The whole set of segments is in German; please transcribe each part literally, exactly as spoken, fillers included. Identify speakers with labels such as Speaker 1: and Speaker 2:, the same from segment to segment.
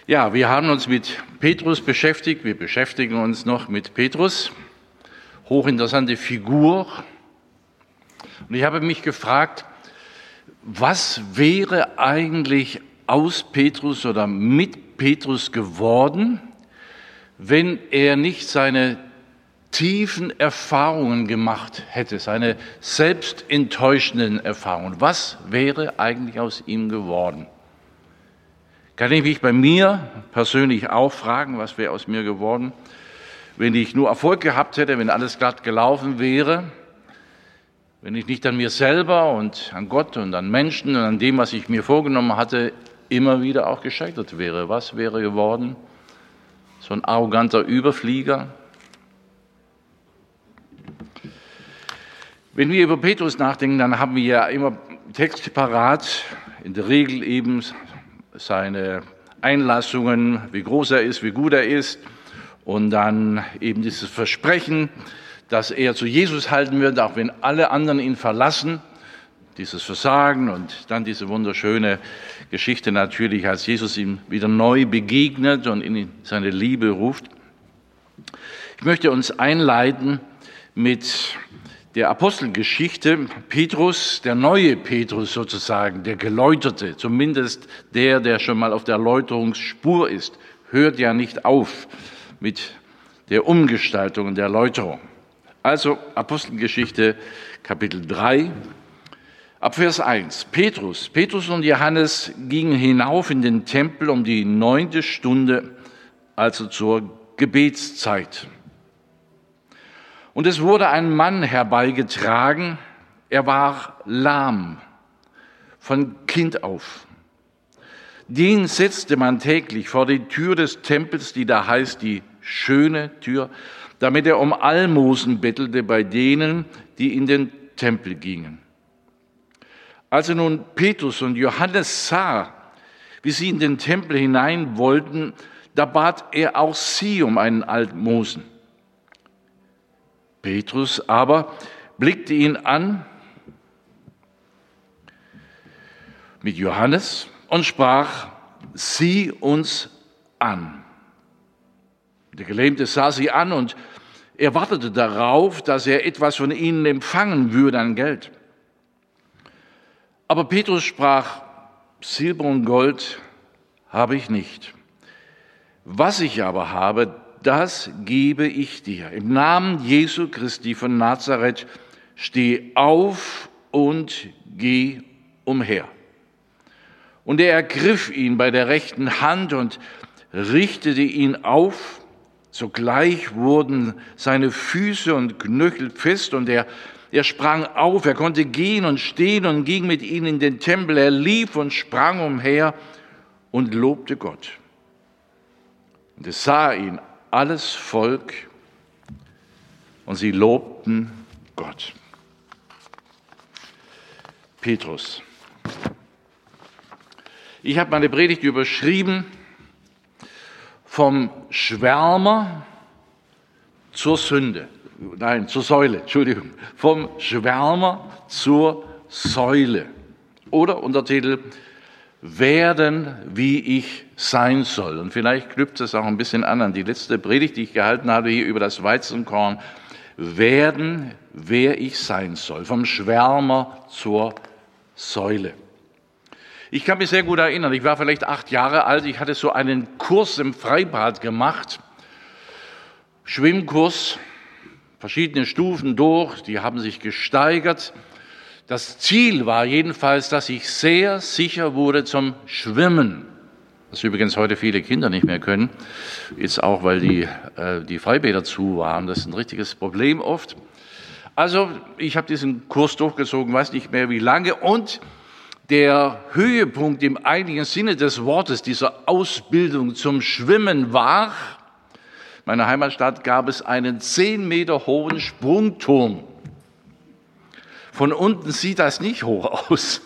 Speaker 1: Ja, wir haben uns mit Petrus beschäftigt, wir beschäftigen uns noch mit Petrus, hochinteressante Figur. Und ich habe mich gefragt, was wäre eigentlich aus Petrus oder mit Petrus geworden, wenn er nicht seine tiefen Erfahrungen gemacht hätte, seine selbstenttäuschenden Erfahrungen. Was wäre eigentlich aus ihm geworden? Kann ich mich bei mir persönlich auch fragen, was wäre aus mir geworden, wenn ich nur Erfolg gehabt hätte, wenn alles glatt gelaufen wäre, wenn ich nicht an mir selber und an Gott und an Menschen und an dem, was ich mir vorgenommen hatte, immer wieder auch gescheitert wäre. Was wäre geworden? So ein arroganter Überflieger? Wenn wir über Petrus nachdenken, dann haben wir ja immer Texte parat, in der Regel eben seine Einlassungen, wie groß er ist, wie gut er ist und dann eben dieses Versprechen, dass er zu Jesus halten wird, auch wenn alle anderen ihn verlassen, dieses Versagen und dann diese wunderschöne Geschichte natürlich, als Jesus ihm wieder neu begegnet und in seine Liebe ruft. Ich möchte uns einleiten mit der Apostelgeschichte. Petrus, der neue Petrus sozusagen, der Geläuterte, zumindest der, der schon mal auf der Erläuterungsspur ist, hört ja nicht auf mit der Umgestaltung und der Erläuterung. Also Apostelgeschichte Kapitel drei, ab Vers eins. Petrus, Petrus und Johannes gingen hinauf in den Tempel um die neunte Stunde, also zur Gebetszeit. Und es wurde ein Mann herbeigetragen, er war lahm, von Kind auf. Den setzte man täglich vor die Tür des Tempels, die da heißt die schöne Tür, damit er um Almosen bettelte bei denen, die in den Tempel gingen. Als er nun Petrus und Johannes sah, wie sie in den Tempel hinein wollten, da bat er auch sie um einen Almosen. Petrus aber blickte ihn an mit Johannes und sprach, sieh uns an. Der Gelähmte sah sie an und er wartete darauf, dass er etwas von ihnen empfangen würde an Geld. Aber Petrus sprach, Silber und Gold habe ich nicht. Was ich aber habe, das gebe ich dir. Im Namen Jesu Christi von Nazareth, steh auf und geh umher. Und er ergriff ihn bei der rechten Hand und richtete ihn auf. Sogleich wurden seine Füße und Knöchel fest und er, er sprang auf. Er konnte gehen und stehen und ging mit ihnen in den Tempel. Er lief und sprang umher und lobte Gott. Und es sah ihn alles Volk und sie lobten Gott. Petrus. Ich habe meine Predigt überschrieben, vom Schwärmer zur Sünde. Nein, zur Säule, Entschuldigung. Vom Schwärmer zur Säule. Oder Untertitel, werden, wie ich sein soll. Und vielleicht knüpft es auch ein bisschen an an die letzte Predigt, die ich gehalten habe hier über das Weizenkorn. Werden, wer ich sein soll. Vom Schwärmer zur Säule. Ich kann mich sehr gut erinnern, ich war vielleicht acht Jahre alt, ich hatte so einen Kurs im Freibad gemacht. Schwimmkurs, verschiedene Stufen durch, die haben sich gesteigert. Das Ziel war jedenfalls, dass ich sehr sicher wurde zum Schwimmen, was übrigens heute viele Kinder nicht mehr können, jetzt auch, weil die, äh, die Freibäder zu waren. Das ist ein richtiges Problem oft. Also ich habe diesen Kurs durchgezogen, weiß nicht mehr wie lange, und der Höhepunkt im eigentlichen Sinne des Wortes dieser Ausbildung zum Schwimmen war, in meiner Heimatstadt gab es einen zehn Meter hohen Sprungturm. Von unten sieht das nicht hoch aus.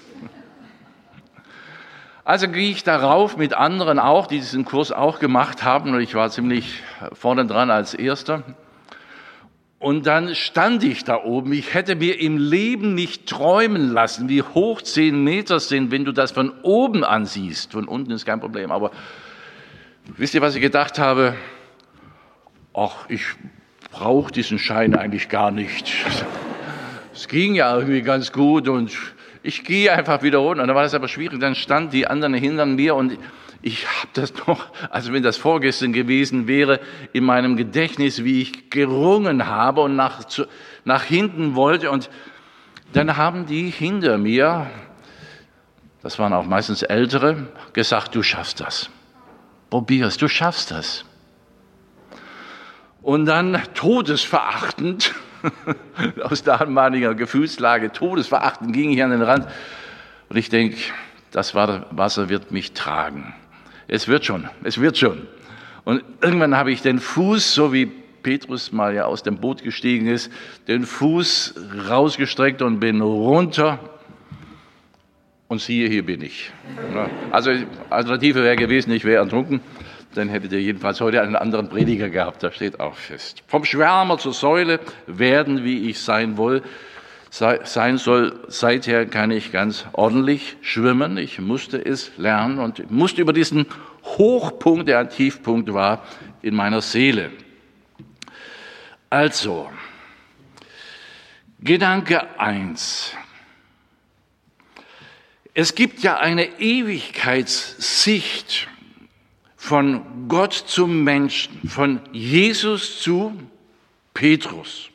Speaker 1: Also ging ich darauf mit anderen auch, die diesen Kurs auch gemacht haben, und ich war ziemlich vorne dran als Erster. Und dann stand ich da oben. Ich hätte mir im Leben nicht träumen lassen, wie hoch zehn Meter sind, wenn du das von oben ansiehst. Von unten ist kein Problem, aber Wisst ihr, was ich gedacht habe? Ach, ich brauche diesen Schein eigentlich gar nicht. Es ging ja irgendwie ganz gut und ich gehe einfach wieder runter. Und dann war das aber schwierig. Dann standen die anderen hinter mir und ich habe das noch, also wenn das vorgestern gewesen wäre, in meinem Gedächtnis, wie ich gerungen habe und nach, zu, nach hinten wollte. Und dann haben die hinter mir, das waren auch meistens Ältere, gesagt, du schaffst das. Probier's, du schaffst das. Und dann todesverachtend, aus damaliger Gefühlslage, todesverachtend ging ich an den Rand. Und ich denke, das Wasser wird mich tragen. Es wird schon, es wird schon. Und irgendwann habe ich den Fuß, so wie Petrus mal ja aus dem Boot gestiegen ist, den Fuß rausgestreckt und bin runter. Und siehe, hier bin ich. Also Alternative wäre gewesen, ich wäre ertrunken. Dann hättet ihr jedenfalls heute einen anderen Prediger gehabt, da steht auch fest. Vom Schwärmer zur Säule werden, wie ich sein will, sein soll. Seither kann ich ganz ordentlich schwimmen. Ich musste es lernen und musste über diesen Hochpunkt, der ein Tiefpunkt war, in meiner Seele. Also, Gedanke eins. Es gibt ja eine Ewigkeitssicht von Gott zum Menschen, von Jesus zu Petrus.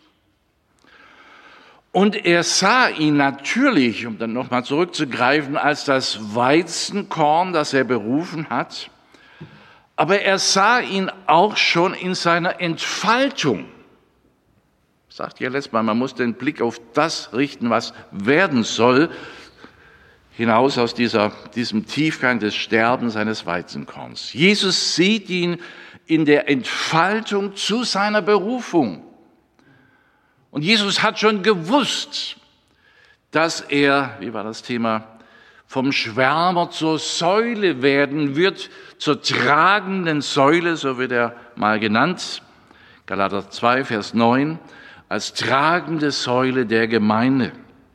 Speaker 1: Und er sah ihn natürlich, um dann nochmal zurückzugreifen, als das Weizenkorn, das er berufen hat, aber er sah ihn auch schon in seiner Entfaltung. Ich sagte ja letztes Mal, man muss den Blick auf das richten, was werden soll, hinaus aus dieser, diesem Tiefgang des Sterbens seines Weizenkorns. Jesus sieht ihn in der Entfaltung zu seiner Berufung. Und Jesus hat schon gewusst, dass er, wie war das Thema, vom Schwärmer zur Säule werden wird, zur tragenden Säule, so wird er mal genannt, Galater zwei, Vers neun, als tragende Säule der Gemeinde.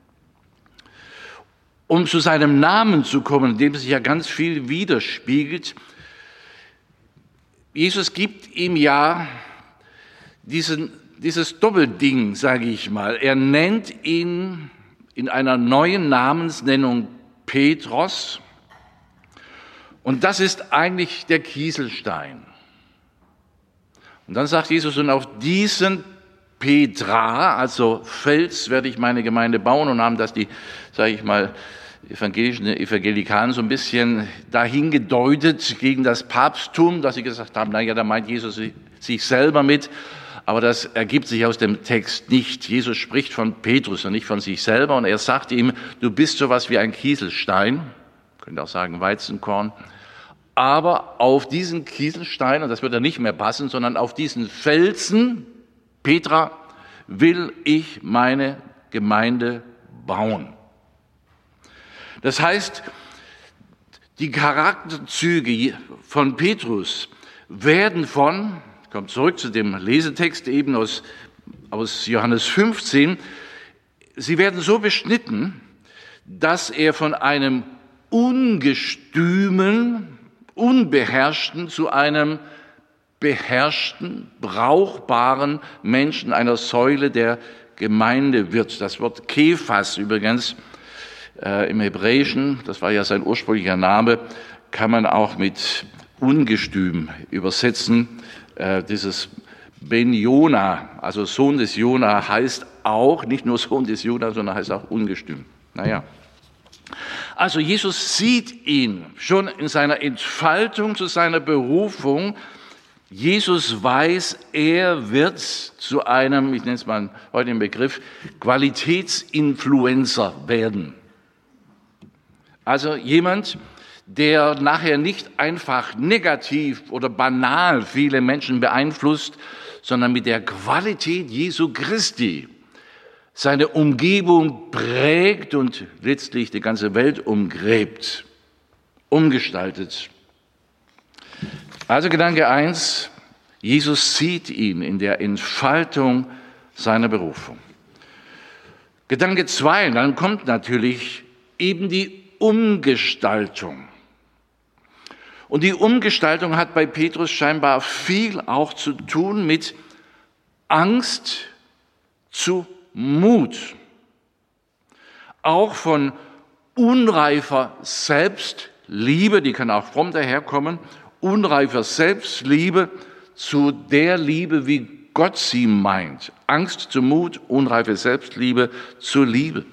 Speaker 1: Um zu seinem Namen zu kommen, in dem sich ja ganz viel widerspiegelt, Jesus gibt ihm ja diesen, dieses Doppelding, sage ich mal. Er nennt ihn in einer neuen Namensnennung Petros. Und das ist eigentlich der Kieselstein. Und dann sagt Jesus, und auf diesen Petra, also Fels, werde ich meine Gemeinde bauen, und haben das die, sage ich mal, evangelischen Evangelikalen so ein bisschen dahin gedeutet gegen das Papsttum, dass sie gesagt haben, naja, da meint Jesus sich selber mit, aber das ergibt sich aus dem Text nicht. Jesus spricht von Petrus und nicht von sich selber, und er sagt ihm, du bist sowas wie ein Kieselstein, könnt auch sagen Weizenkorn, aber auf diesen Kieselstein, und das wird ja nicht mehr passen, sondern auf diesen Felsen, Petra, will ich meine Gemeinde bauen. Das heißt, die Charakterzüge von Petrus werden von, ich komme zurück zu dem Lesetext eben aus, aus Johannes fünfzehn, sie werden so beschnitten, dass er von einem ungestümen, unbeherrschten zu einem beherrschten, brauchbaren Menschen, einer Säule der Gemeinde wird. Das Wort Kephas übrigens äh, im Hebräischen, das war ja sein ursprünglicher Name, kann man auch mit ungestüm übersetzen. Äh, dieses Ben Jona, also Sohn des Jona, heißt auch, nicht nur Sohn des Jona, sondern heißt auch ungestüm. Naja. Also Jesus sieht ihn schon in seiner Entfaltung zu seiner Berufung. Jesus weiß, er wird zu einem, ich nenne es mal heute den Begriff, Qualitätsinfluencer werden. Also jemand, der nachher nicht einfach negativ oder banal viele Menschen beeinflusst, sondern mit der Qualität Jesu Christi seine Umgebung prägt und letztlich die ganze Welt umgräbt, umgestaltet. Also Gedanke eins, Jesus sieht ihn in der Entfaltung seiner Berufung. Gedanke zwei, dann kommt natürlich eben die Umgestaltung. Und die Umgestaltung hat bei Petrus scheinbar viel auch zu tun mit Angst zu Mut. Auch von unreifer Selbstliebe, die kann auch fromm daherkommen, unreifer Selbstliebe zu der Liebe, wie Gott sie meint. Angst zu Mut, unreife Selbstliebe zur Liebe.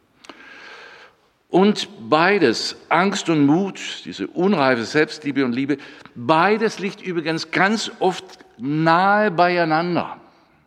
Speaker 1: Und beides, Angst und Mut, diese unreife Selbstliebe und Liebe, beides liegt übrigens ganz oft nahe beieinander.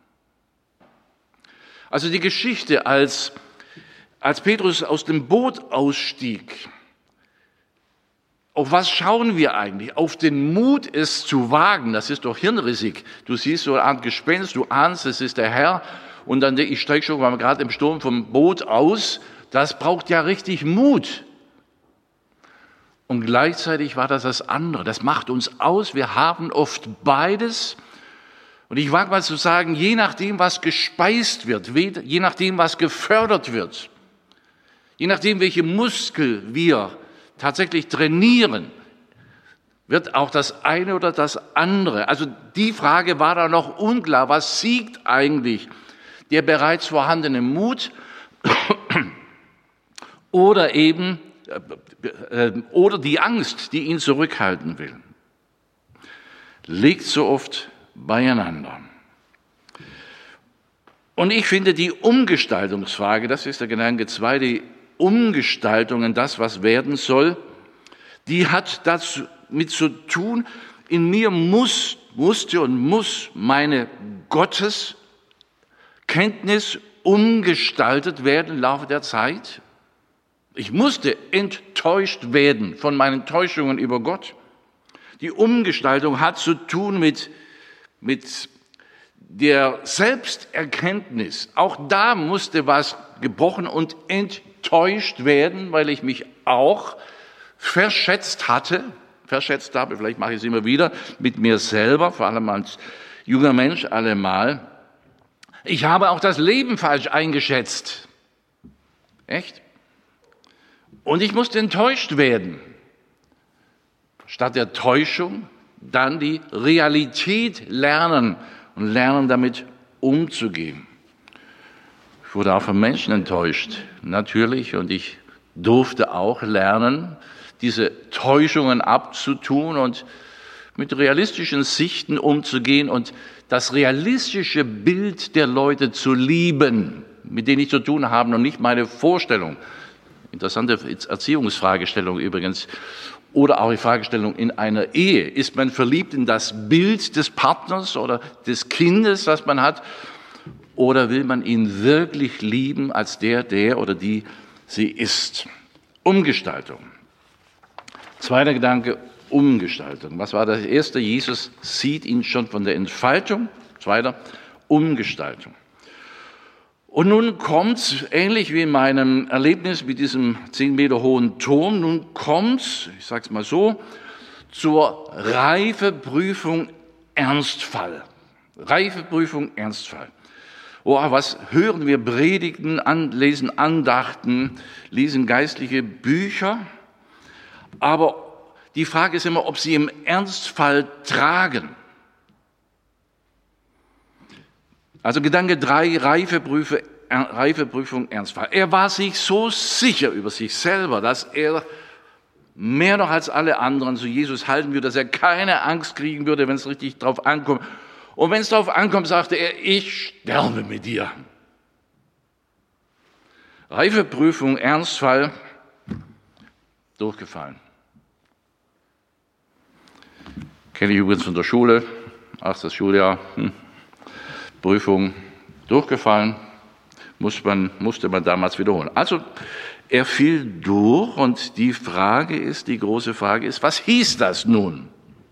Speaker 1: Also die Geschichte, als, als Petrus aus dem Boot ausstieg, auf was schauen wir eigentlich? Auf den Mut, es zu wagen, das ist doch hirnrissig. Du siehst so eine Art Gespenst, du ahnst, es ist der Herr, und dann ich steige schon mal gerade im Sturm vom Boot aus. Das braucht ja richtig Mut. Und gleichzeitig war das das andere. Das macht uns aus. Wir haben oft beides. Und ich wage mal zu sagen, je nachdem, was gespeist wird, je nachdem, was gefördert wird, je nachdem, welche Muskel wir tatsächlich trainieren, wird auch das eine oder das andere. Also die Frage war da noch unklar. Was siegt eigentlich? Der bereits vorhandene Mut oder eben äh, oder die Angst, die ihn zurückhalten will, liegt so oft beieinander. Und ich finde die Umgestaltungsfrage, das ist der Gedanke zwei, die Umgestaltungen, das, was werden soll, die hat damit zu tun, in mir muss, musste und muss meine Gotteskenntnis umgestaltet werden im Laufe der Zeit. Ich musste enttäuscht werden von meinen Täuschungen über Gott. Die Umgestaltung hat zu tun mit, mit der Selbsterkenntnis. Auch da musste was gebrochen und enttäuscht werden, weil ich mich auch verschätzt hatte, verschätzt habe, vielleicht mache ich es immer wieder, mit mir selber, vor allem als junger Mensch allemal. Ich habe auch das Leben falsch eingeschätzt. Echt? Und ich musste enttäuscht werden. Statt der Täuschung dann die Realität lernen und lernen, damit umzugehen. Ich wurde auch von Menschen enttäuscht, natürlich, und ich durfte auch lernen, diese Täuschungen abzutun und mit realistischen Sichten umzugehen und das realistische Bild der Leute zu lieben, mit denen ich zu tun habe und nicht meine Vorstellung. Interessante Erziehungsfragestellung übrigens. Oder auch die Fragestellung in einer Ehe. Ist man verliebt in das Bild des Partners oder des Kindes, das man hat? Oder will man ihn wirklich lieben als der, der oder die sie ist? Umgestaltung. Zweiter Gedanke, Umgestaltung. Was war das erste? Jesus sieht ihn schon von der Entfaltung. Zweiter, Umgestaltung. Und nun kommt, ähnlich wie in meinem Erlebnis mit diesem zehn Meter hohen Turm, nun kommt, ich sage es mal so, zur Reifeprüfung Ernstfall. Reifeprüfung Ernstfall. Oh, was hören wir? Predigten, an, lesen Andachten, lesen geistliche Bücher. Aber die Frage ist immer, ob sie im Ernstfall tragen. Also Gedanke drei, Reifeprüfung, Reifeprüfung, Ernstfall. Er war sich so sicher über sich selber, dass er mehr noch als alle anderen zu Jesus halten würde, dass er keine Angst kriegen würde, wenn es richtig drauf ankommt. Und wenn es darauf ankommt, sagte er, ich sterbe mit dir. Reifeprüfung, Ernstfall, durchgefallen. Kenne ich übrigens von der Schule, achtes Schuljahr, hm. Prüfung durchgefallen, muss man, musste man damals wiederholen. Also er fiel durch und die Frage ist, die große Frage ist, was hieß das nun?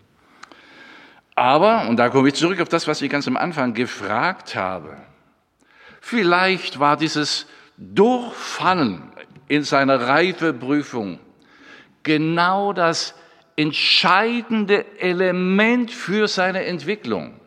Speaker 1: Aber, und da komme ich zurück auf das, was ich ganz am Anfang gefragt habe, vielleicht war dieses Durchfallen in seiner Reifeprüfung genau das entscheidende Element für seine Entwicklung.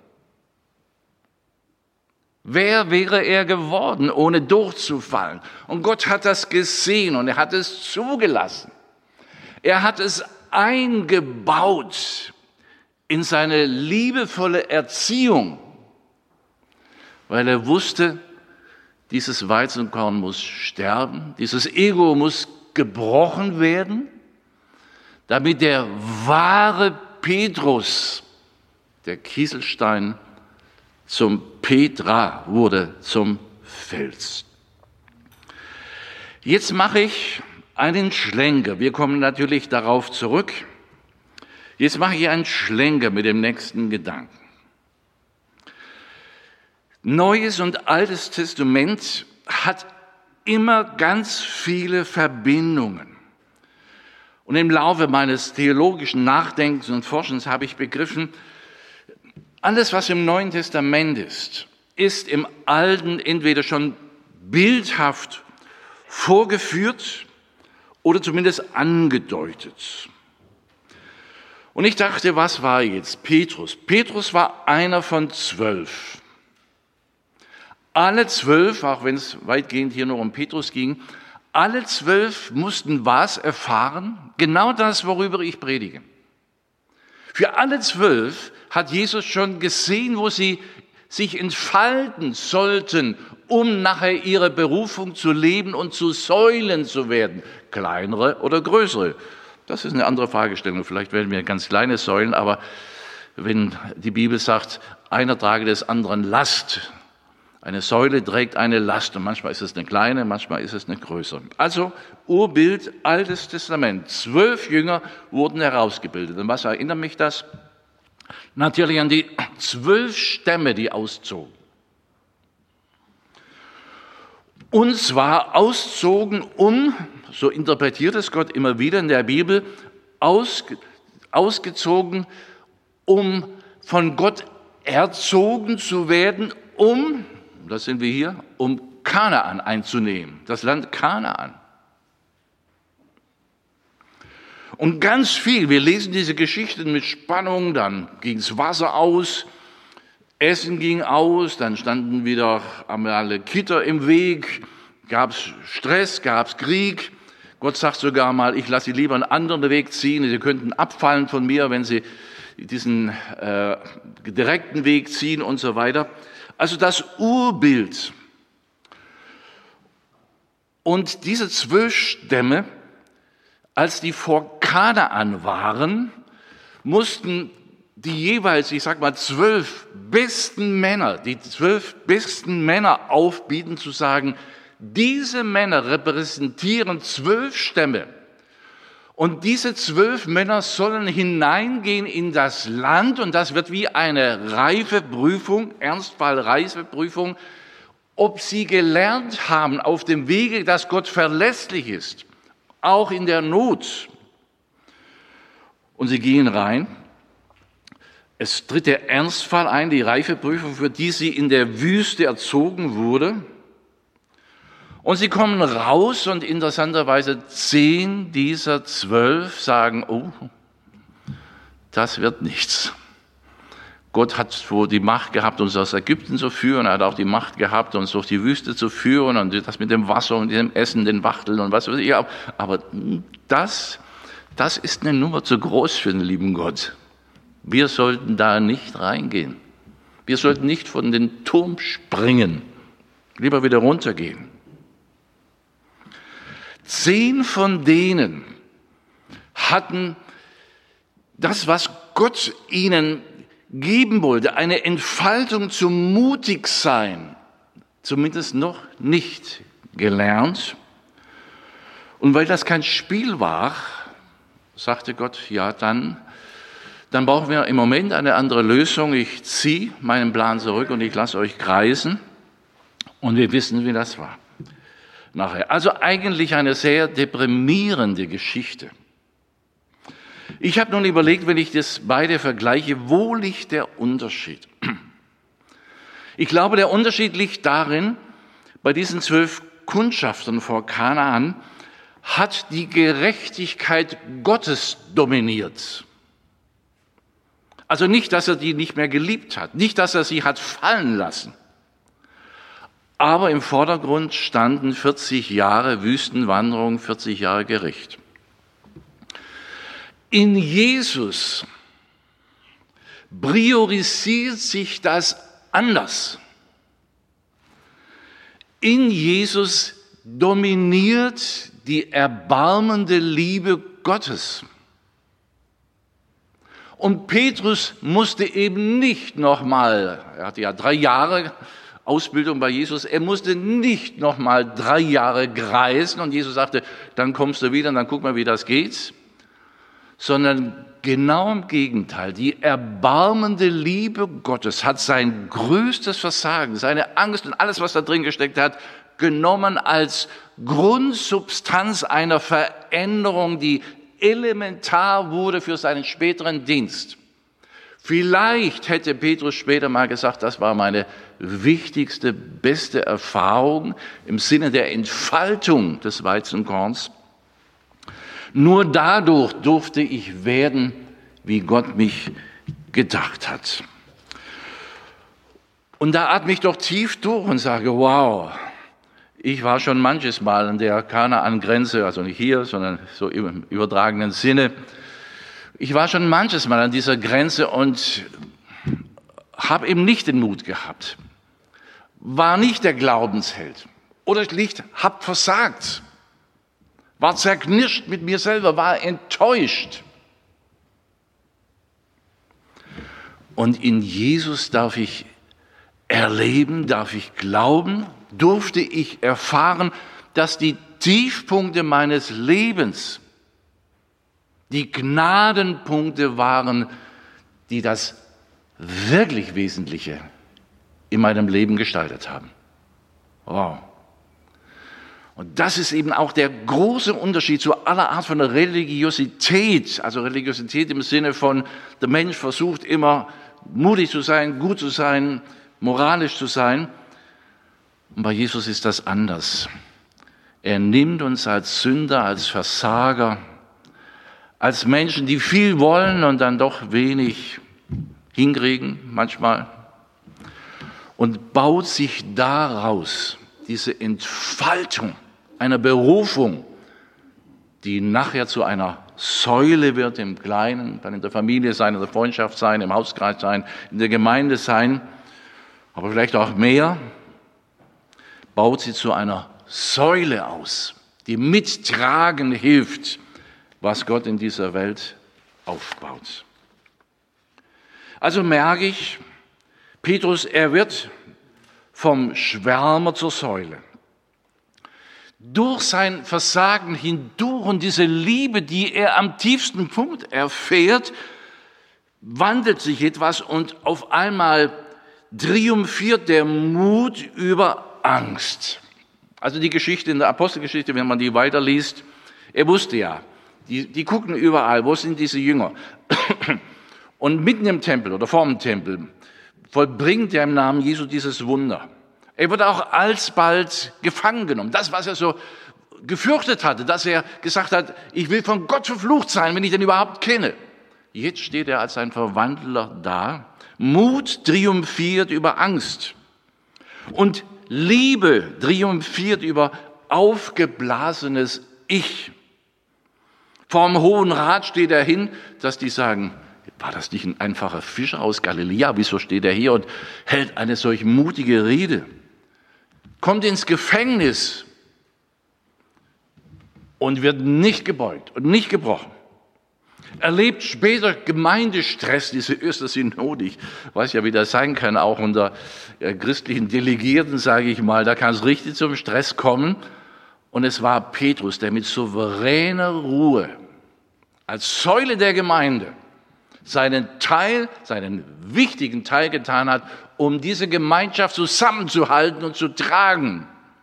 Speaker 1: Wer wäre er geworden, ohne durchzufallen? Und Gott hat das gesehen und er hat es zugelassen. Er hat es eingebaut in seine liebevolle Erziehung, weil er wusste, dieses Weizenkorn muss sterben, dieses Ego muss gebrochen werden, damit der wahre Petrus, der Kieselstein, zum Petra wurde, zum Fels. Jetzt mache ich einen Schlenker. Wir kommen natürlich darauf zurück. Jetzt mache ich einen Schlenker mit dem nächsten Gedanken. Neues und Altes Testament hat immer ganz viele Verbindungen. Und im Laufe meines theologischen Nachdenkens und Forschens habe ich begriffen, alles, was im Neuen Testament ist, ist im Alten entweder schon bildhaft vorgeführt oder zumindest angedeutet. Und ich dachte, was war jetzt Petrus? Petrus war einer von zwölf. Alle zwölf, auch wenn es weitgehend hier nur um Petrus ging, alle zwölf mussten was erfahren? Genau das, worüber ich predige. Für alle zwölf hat Jesus schon gesehen, wo sie sich entfalten sollten, um nachher ihre Berufung zu leben und zu Säulen zu werden. Kleinere oder größere. Das ist eine andere Fragestellung. Vielleicht werden wir ganz kleine Säulen, aber wenn die Bibel sagt, einer trage des anderen Last, eine Säule trägt eine Last und manchmal ist es eine kleine, manchmal ist es eine größere. Also Urbild, Altes Testament. Zwölf Jünger wurden herausgebildet. Und was erinnert mich das? Natürlich an die zwölf Stämme, die auszogen. Und zwar auszogen, um, so interpretiert es Gott immer wieder in der Bibel, ausge, ausgezogen, um von Gott erzogen zu werden, um, das sind wir hier, um Kanaan einzunehmen, das Land Kanaan. Und ganz viel, wir lesen diese Geschichten mit Spannung, dann ging es Wasser aus, Essen ging aus, dann standen wieder alle Gitter im Weg, gab es Stress, gab es Krieg. Gott sagt sogar mal, ich lasse sie lieber einen anderen Weg ziehen, sie könnten abfallen von mir, wenn sie diesen äh, direkten Weg ziehen und so weiter. Also das Urbild. Und diese zwölf Stämme, als die vor Kanaan waren, mussten die jeweils, ich sag mal, zwölf besten Männer, die zwölf besten Männer aufbieten, zu sagen, diese Männer repräsentieren zwölf Stämme. Und diese zwölf Männer sollen hineingehen in das Land und das wird wie eine Reifeprüfung, Ernstfall-Reifeprüfung, ob sie gelernt haben auf dem Wege, dass Gott verlässlich ist, auch in der Not. Und sie gehen rein. Es tritt der Ernstfall ein, die Reifeprüfung, für die sie in der Wüste erzogen wurde. Und sie kommen raus und interessanterweise zehn dieser zwölf sagen, oh, das wird nichts. Gott hat wohl die Macht gehabt, uns aus Ägypten zu führen, er hat auch die Macht gehabt, uns durch die Wüste zu führen und das mit dem Wasser und dem Essen, den Wachteln und was weiß ich. Aber das, das ist eine Nummer zu groß für den lieben Gott. Wir sollten da nicht reingehen. Wir sollten nicht von den Turm springen, lieber wieder runtergehen. Zehn von denen hatten das, was Gott ihnen geben wollte, eine Entfaltung zum Mutigsein, zumindest noch nicht gelernt. Und weil das kein Spiel war, sagte Gott, ja, dann, dann brauchen wir im Moment eine andere Lösung. Ich ziehe meinen Plan zurück und ich lasse euch kreisen. Und wir wissen, wie das war. Nachher. Also eigentlich eine sehr deprimierende Geschichte. Ich habe nun überlegt, wenn ich das beide vergleiche, wo liegt der Unterschied? Ich glaube, der Unterschied liegt darin, bei diesen zwölf Kundschaftern vor Kanaan hat die Gerechtigkeit Gottes dominiert. Also nicht, dass er die nicht mehr geliebt hat, nicht, dass er sie hat fallen lassen. Aber im Vordergrund standen vierzig Jahre Wüstenwanderung, vierzig Jahre Gericht. In Jesus priorisiert sich das anders. In Jesus dominiert die erbarmende Liebe Gottes. Und Petrus musste eben nicht nochmal, er hatte ja drei Jahre Ausbildung bei Jesus, er musste nicht nochmal drei Jahre kreisen und Jesus sagte, dann kommst du wieder und dann guck mal, wie das geht, sondern genau im Gegenteil, die erbarmende Liebe Gottes hat sein größtes Versagen, seine Angst und alles, was da drin gesteckt hat, genommen als Grundsubstanz einer Veränderung, die elementar wurde für seinen späteren Dienst. Vielleicht hätte Petrus später mal gesagt, das war meine wichtigste, beste Erfahrung im Sinne der Entfaltung des Weizenkorns. Nur dadurch durfte ich werden, wie Gott mich gedacht hat. Und da atme ich doch tief durch und sage, wow, ich war schon manches Mal an der Kanaan-Grenze, also nicht hier, sondern so im übertragenen Sinne. Ich war schon manches Mal an dieser Grenze und habe eben nicht den Mut gehabt, war nicht der Glaubensheld oder schlicht hab versagt, war zerknirscht mit mir selber, war enttäuscht. Und in Jesus darf ich erleben, darf ich glauben, durfte ich erfahren, dass die Tiefpunkte meines Lebens die Gnadenpunkte waren, die das wirklich Wesentliche in meinem Leben gestaltet haben. Wow. Und das ist eben auch der große Unterschied zu aller Art von Religiosität, also Religiosität im Sinne von, der Mensch versucht immer mutig zu sein, gut zu sein, moralisch zu sein. Und bei Jesus ist das anders. Er nimmt uns als Sünder, als Versager, als Menschen, die viel wollen und dann doch wenig hinkriegen manchmal, und baut sich daraus diese Entfaltung einer Berufung, die nachher zu einer Säule wird im Kleinen, dann in der Familie sein, in der Freundschaft sein, im Hauskreis sein, in der Gemeinde sein, aber vielleicht auch mehr, baut sie zu einer Säule aus, die mittragen hilft, was Gott in dieser Welt aufbaut. Also merke ich, Petrus, er wird vom Schwärmer zur Säule. Durch sein Versagen hindurch und diese Liebe, die er am tiefsten Punkt erfährt, wandelt sich etwas und auf einmal triumphiert der Mut über Angst. Also die Geschichte in der Apostelgeschichte, wenn man die weiterliest, er wusste ja, die, die gucken überall, wo sind diese Jünger? Und mitten im Tempel oder vor dem Tempel vollbringt er im Namen Jesu dieses Wunder. Er wird auch alsbald gefangen genommen. Das, was er so gefürchtet hatte, dass er gesagt hat, ich will von Gott verflucht sein, wenn ich den überhaupt kenne. Jetzt steht er als ein Verwandler da. Mut triumphiert über Angst. Und Liebe triumphiert über aufgeblasenes Ich. Vorm Hohen Rat steht er hin, dass die sagen, war das nicht ein einfacher Fischer aus Galiläa? Wieso steht er hier und hält eine solch mutige Rede? Kommt ins Gefängnis und wird nicht gebeugt und nicht gebrochen. Erlebt später Gemeindestress, diese Östersynode. Ich weiß ja, wie das sein kann, auch unter äh, christlichen Delegierten, sage ich mal. Da kann es richtig zum Stress kommen. Und es war Petrus, der mit souveräner Ruhe als Säule der Gemeinde seinen Teil, seinen wichtigen Teil getan hat, um diese Gemeinschaft zusammenzuhalten und zu tragen.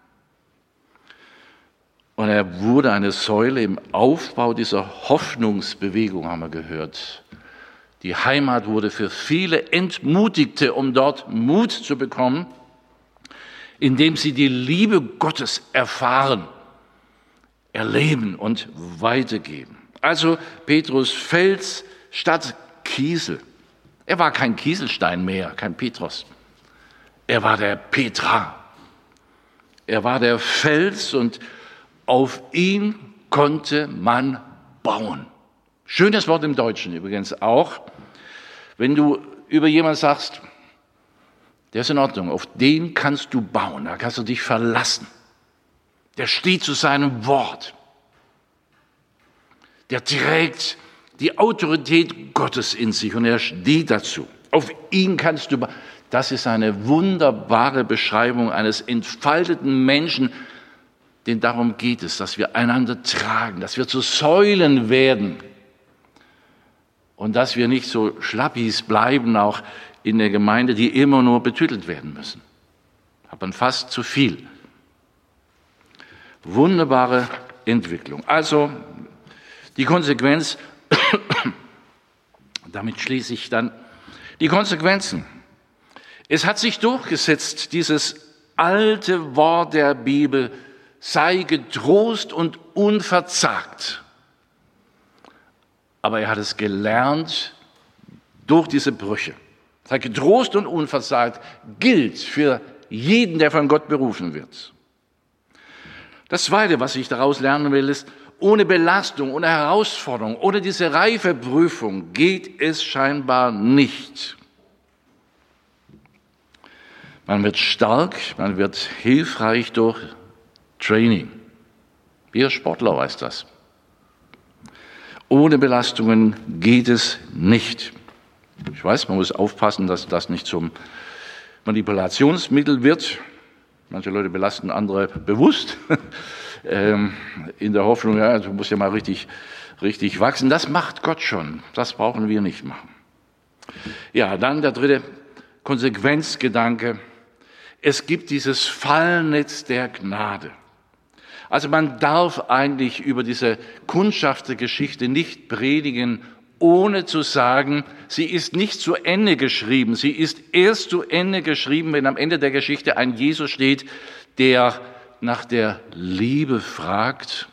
Speaker 1: Und er wurde eine Säule im Aufbau dieser Hoffnungsbewegung, haben wir gehört. Die Heimat wurde für viele Entmutigte, um dort Mut zu bekommen, indem sie die Liebe Gottes erfahren, erleben und weitergeben. Also Petrus Fels statt Kiesel. Er war kein Kieselstein mehr, kein Petros. Er war der Petra. Er war der Fels und auf ihn konnte man bauen. Schönes Wort im Deutschen übrigens auch, wenn du über jemanden sagst, der ist in Ordnung, auf den kannst du bauen, da kannst du dich verlassen. Der steht zu seinem Wort. Der trägt die Autorität Gottes in sich und er steht dazu. Auf ihn kannst du bauen. Das ist eine wunderbare Beschreibung eines entfalteten Menschen, denn darum geht es, dass wir einander tragen, dass wir zu Säulen werden und dass wir nicht so Schlappis bleiben, auch in der Gemeinde, die immer nur betüttelt werden müssen. Hat man fast zu viel. Wunderbare Entwicklung. Also die Konsequenz, damit schließe ich dann die Konsequenzen. Es hat sich durchgesetzt, dieses alte Wort der Bibel, sei getrost und unverzagt. Aber er hat es gelernt durch diese Brüche. Sei getrost und unverzagt gilt für jeden, der von Gott berufen wird. Das Zweite, was ich daraus lernen will, ist, ohne Belastung, ohne Herausforderung, ohne diese Reifeprüfung geht es scheinbar nicht. Man wird stark, man wird hilfreich durch Training. Jeder Sportler weiß das. Ohne Belastungen geht es nicht. Ich weiß, man muss aufpassen, dass das nicht zum Manipulationsmittel wird. Manche Leute belasten andere bewusst, in der Hoffnung, ja, du musst ja mal richtig, richtig wachsen. Das macht Gott schon. Das brauchen wir nicht machen. Ja, dann der dritte Konsequenzgedanke. Es gibt dieses Fallnetz der Gnade. Also man darf eigentlich über diese Kundschaftergeschichte nicht predigen, ohne zu sagen, sie ist nicht zu Ende geschrieben. Sie ist erst zu Ende geschrieben, wenn am Ende der Geschichte ein Jesus steht, der nach der Liebe fragt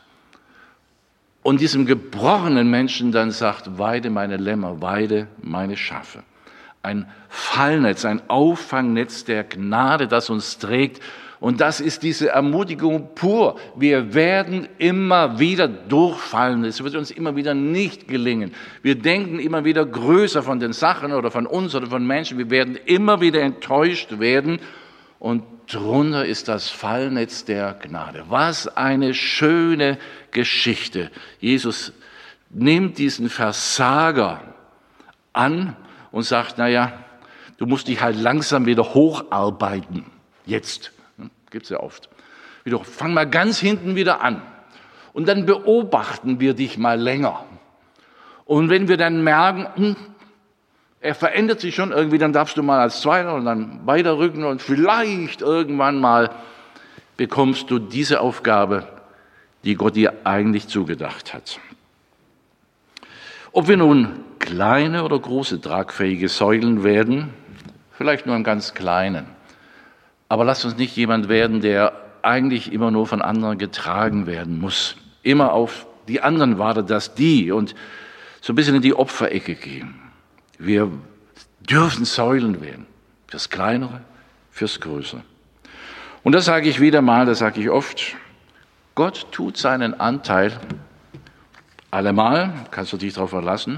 Speaker 1: und diesem gebrochenen Menschen dann sagt, weide meine Lämmer, weide meine Schafe. Ein Fallnetz, ein Auffangnetz der Gnade, das uns trägt. Und das ist diese Ermutigung pur. Wir werden immer wieder durchfallen. Es wird uns immer wieder nicht gelingen. Wir denken immer wieder größer von den Sachen oder von uns oder von Menschen. Wir werden immer wieder enttäuscht werden. Und drunter ist das Fallnetz der Gnade. Was eine schöne Geschichte. Jesus nimmt diesen Versager an und sagt, naja, du musst dich halt langsam wieder hocharbeiten. Jetzt. Gibt es ja oft. Wieder, fang mal ganz hinten wieder an. Und dann beobachten wir dich mal länger. Und wenn wir dann merken, hm, er verändert sich schon irgendwie, dann darfst du mal als Zweiter und dann weiterrücken und vielleicht irgendwann mal bekommst du diese Aufgabe, die Gott dir eigentlich zugedacht hat. Ob wir nun kleine oder große tragfähige Säulen werden, vielleicht nur einen ganz kleinen. Aber lasst uns nicht jemand werden, der eigentlich immer nur von anderen getragen werden muss. Immer auf die anderen wartet, dass die und so ein bisschen in die Opferecke gehen. Wir dürfen Säulen werden. Fürs Kleinere, fürs Größere. Und das sage ich wieder mal, das sage ich oft. Gott tut seinen Anteil allemal, kannst du dich darauf verlassen.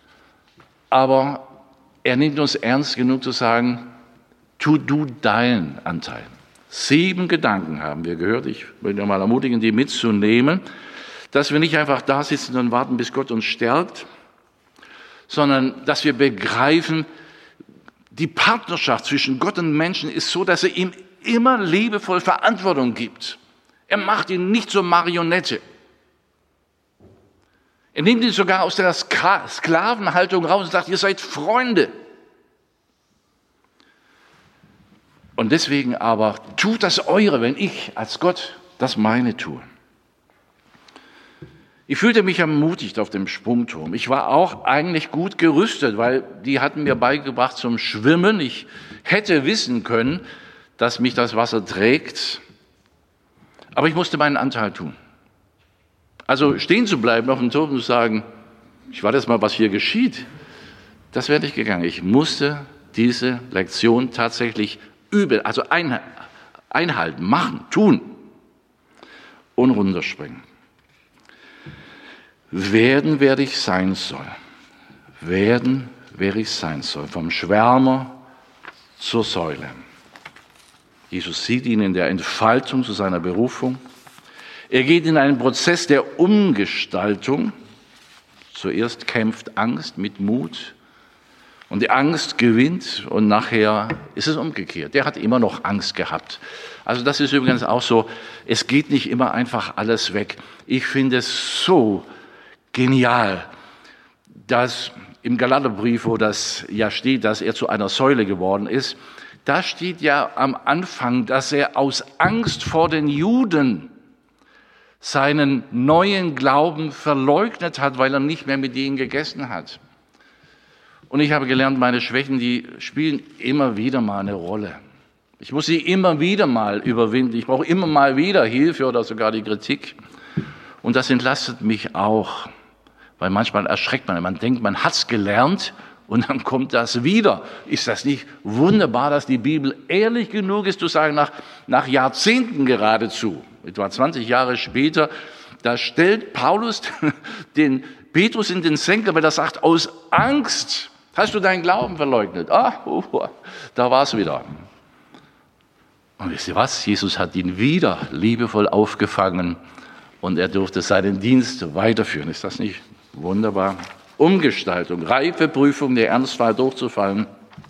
Speaker 1: Aber er nimmt uns ernst genug zu sagen, tu du deinen Anteil. Sieben Gedanken haben wir gehört. Ich möchte mal ermutigen, die mitzunehmen, dass wir nicht einfach da sitzen und warten, bis Gott uns stärkt, sondern dass wir begreifen, die Partnerschaft zwischen Gott und Menschen ist so, dass er ihm immer liebevoll Verantwortung gibt. Er macht ihn nicht zur Marionette. Er nimmt ihn sogar aus der Sklavenhaltung raus und sagt, ihr seid Freunde. Und deswegen aber tut das eure, wenn ich als Gott das meine tue. Ich fühlte mich ermutigt auf dem Sprungturm. Ich war auch eigentlich gut gerüstet, weil die hatten mir beigebracht zum Schwimmen. Ich hätte wissen können, dass mich das Wasser trägt, aber ich musste meinen Anteil tun. Also stehen zu bleiben auf dem Turm und zu sagen, ich warte jetzt mal, was hier geschieht, das wäre nicht gegangen. Ich musste diese Lektion tatsächlich üben, also einhalten, machen, tun und runterspringen. werden, wer ich sein soll. Werden, wer ich sein soll. Vom Schwärmer zur Säule. Jesus sieht ihn in der Entfaltung zu seiner Berufung. Er geht in einen Prozess der Umgestaltung. Zuerst kämpft Angst mit Mut. Und die Angst gewinnt und nachher ist es umgekehrt. Der hat immer noch Angst gehabt. Also das ist übrigens auch so, es geht nicht immer einfach alles weg. Ich finde es so genial, dass im Galaterbrief, wo das ja steht, dass er zu einer Säule geworden ist, da steht ja am Anfang, dass er aus Angst vor den Juden seinen neuen Glauben verleugnet hat, weil er nicht mehr mit ihnen gegessen hat. Und ich habe gelernt, meine Schwächen, die spielen immer wieder mal eine Rolle. Ich muss sie immer wieder mal überwinden. Ich brauche immer mal wieder Hilfe oder sogar die Kritik. Und das entlastet mich auch, weil manchmal erschreckt man. Man denkt, man hat es gelernt und dann kommt das wieder. Ist das nicht wunderbar, dass die Bibel ehrlich genug ist, zu sagen, nach, nach Jahrzehnten geradezu, etwa zwanzig Jahre später, da stellt Paulus den Petrus in den Senkel, weil er sagt, aus Angst hast du deinen Glauben verleugnet. Ah, uh, da war es wieder. Und wisst ihr was? Jesus hat ihn wieder liebevoll aufgefangen und er durfte seinen Dienst weiterführen. Ist das nicht wunderbar? Umgestaltung, Reifeprüfung, der Ernstfall durchzufallen.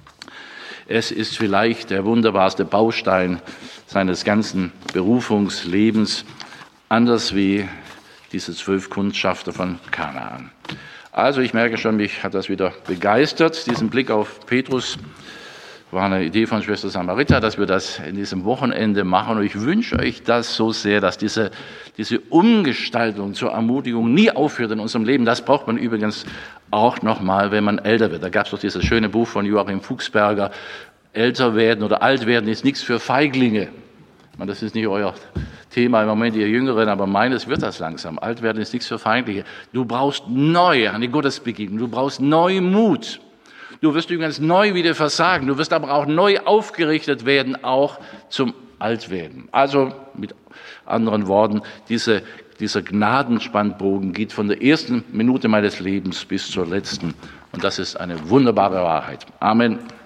Speaker 1: Es ist vielleicht der wunderbarste Baustein seines ganzen Berufungslebens, anders wie diese zwölf Kundschafter von Kanaan. Also ich merke schon, mich hat das wieder begeistert, diesen Blick auf Petrus. War eine Idee von Schwester Samarita, dass wir das in diesem Wochenende machen. Und ich wünsche euch das so sehr, dass diese, diese Umgestaltung zur Ermutigung nie aufhört in unserem Leben. Das braucht man übrigens auch nochmal, wenn man älter wird. Da gab es doch dieses schöne Buch von Joachim Fuchsberger, Älter werden oder alt werden ist nichts für Feiglinge. Ich meine, das ist nicht euer Thema im Moment, ihr Jüngeren, aber meines wird das langsam. Alt werden ist nichts für Feiglinge. Du brauchst neu eine Gottesbegegnung, du brauchst neu Mut. Du wirst übrigens neu wieder versagen, du wirst aber auch neu aufgerichtet werden, auch zum Altwerden. Also mit anderen Worten, diese, dieser Gnadenspannbogen geht von der ersten Minute meines Lebens bis zur letzten. Und das ist eine wunderbare Wahrheit. Amen.